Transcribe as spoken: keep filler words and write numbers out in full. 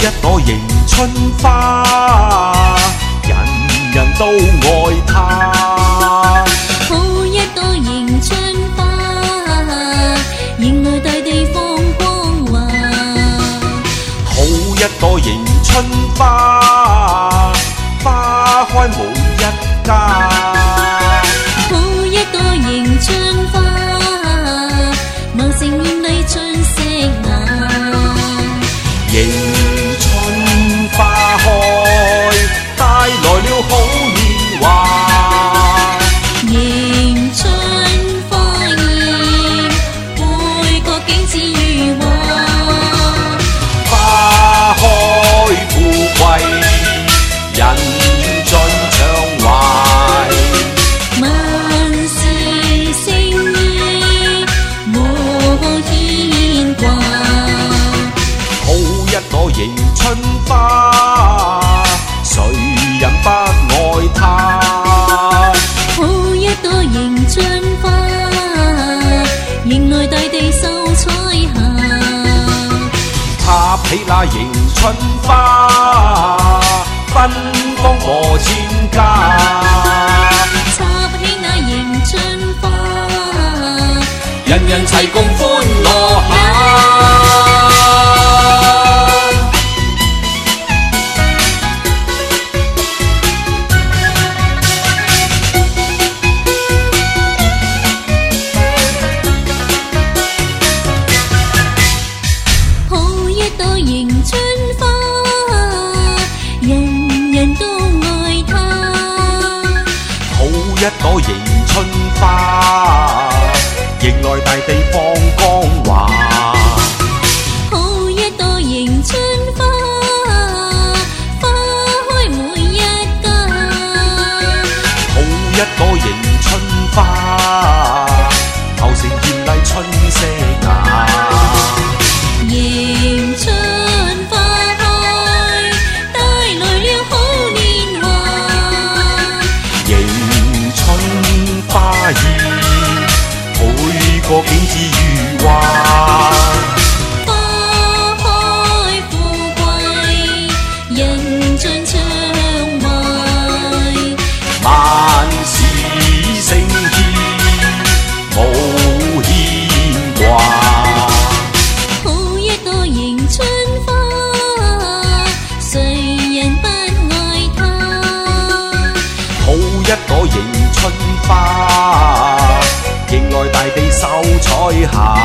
一朵迎春花，人人都愛它。 好一朵迎春花，迎來大地放光華。 好一朵迎春花，花開每一家。 好一朵迎春花，茂盛豔麗春色雅。 迎春花開，帶來了好年華。 迎春花現，每個景致如畫。 花開富貴，人盡暢懷。 萬事勝意，無牽掛。 好一朵迎春花，誰人不愛它？ 好一朵迎春花，迎來大地秀彩霞。 插起那迎春花，芬芳過千家。 插起那迎春花， 人人齊共歡樂下。 好一朵迎春花，人人都愛它。 好一朵迎春花，迎來大地放光華。 好一朵迎春花，花開每一家。 好一朵迎春花，茂盛豔麗春色雅。 迎春花開，帶來了好年華。 迎春花現，每個景致如畫。 花開富貴，人盡暢懷。 萬事勝意，無牽掛。 好一朵迎春花，誰人不愛它？ 好一朵迎春花，迎來大地秀彩霞。